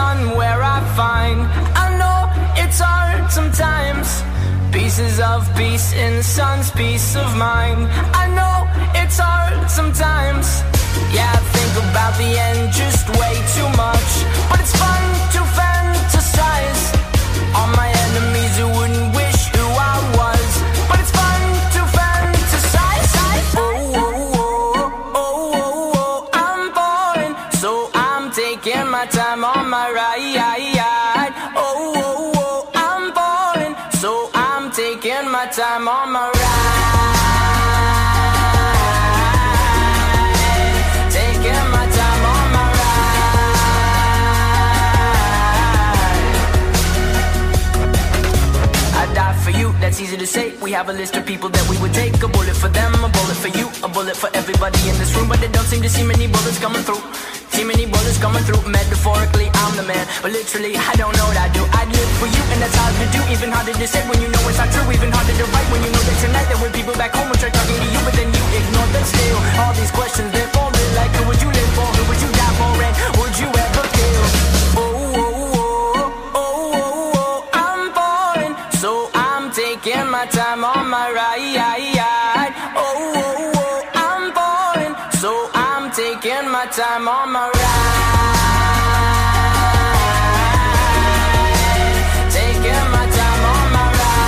one where I find, I know it's hard sometimes, pieces of peace in the sun's peace of mind. I know it's hard sometimes, yeah, I think about the end just way too much. But it's fun to fantasize on my enemies who wouldn't wish who I was. But it's fun to fantasize. Oh, oh, oh, oh, oh, oh, I'm falling, so I'm taking my time on my ride. Oh, oh, oh, I'm falling, so I'm taking my time on my ride. Taking my time on my ride. I die for you, that's easy to say. We have a list of people that we would take. A bullet for them, a bullet for you, a bullet for everybody in this room. But they don't seem to see many bullets coming through. See many bullets coming through. Metaphorically, I'm the man, but literally, I don't know what I do. I'd live for you, and that's hard to do. Even harder to say when you know it's not true. Even harder to write when you know that tonight there were people back home who tried talking to you, but then you ignored them still. All these questions, they're falling like, who would you live for? Who would you die for? And would you ever kill? Oh, oh, oh, oh, oh, oh, I'm falling, so I'm taking my time on my ride. Oh, oh, oh, I'm falling, so I'm taking my time on my ride. Taking my time on my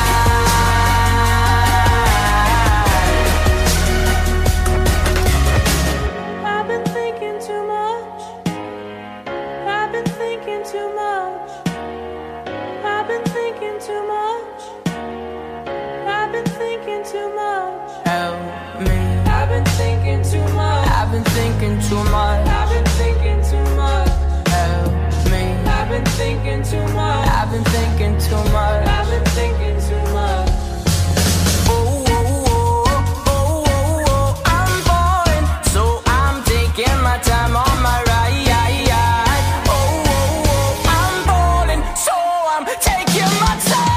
ride. I've been thinking too much. I've been thinking too much. I've been thinking too much. I've been thinking too much. Help me. I've been thinking too much. I've been thinking too much. I've been thinking too much. Help me. I've been thinking too much. I've been thinking too much. I've been thinking too much. Oh, oh, oh, oh, oh, oh, I'm falling, so I'm taking my time on my ride. Oh, oh, oh, I'm falling, so I'm taking my time.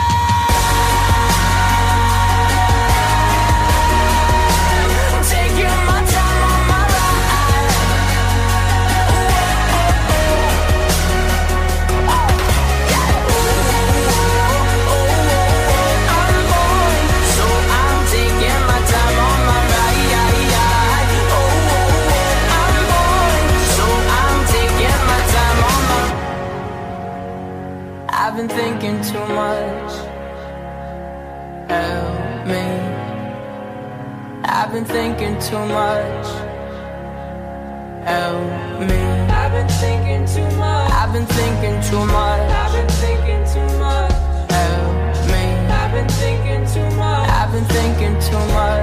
Taking my time on my ride. Oh, oh, oh, yeah. Oh, oh, oh, I'm falling, so I'm taking my time on my ride. Oh, oh, oh, I'm falling, so I'm taking my time on my. I've been thinking too much. Help me. I've been thinking too much. Help me. I've been thinking too much. I've been thinking too much. I've been thinking too much. Help me. I've been thinking too much. I've been thinking too much.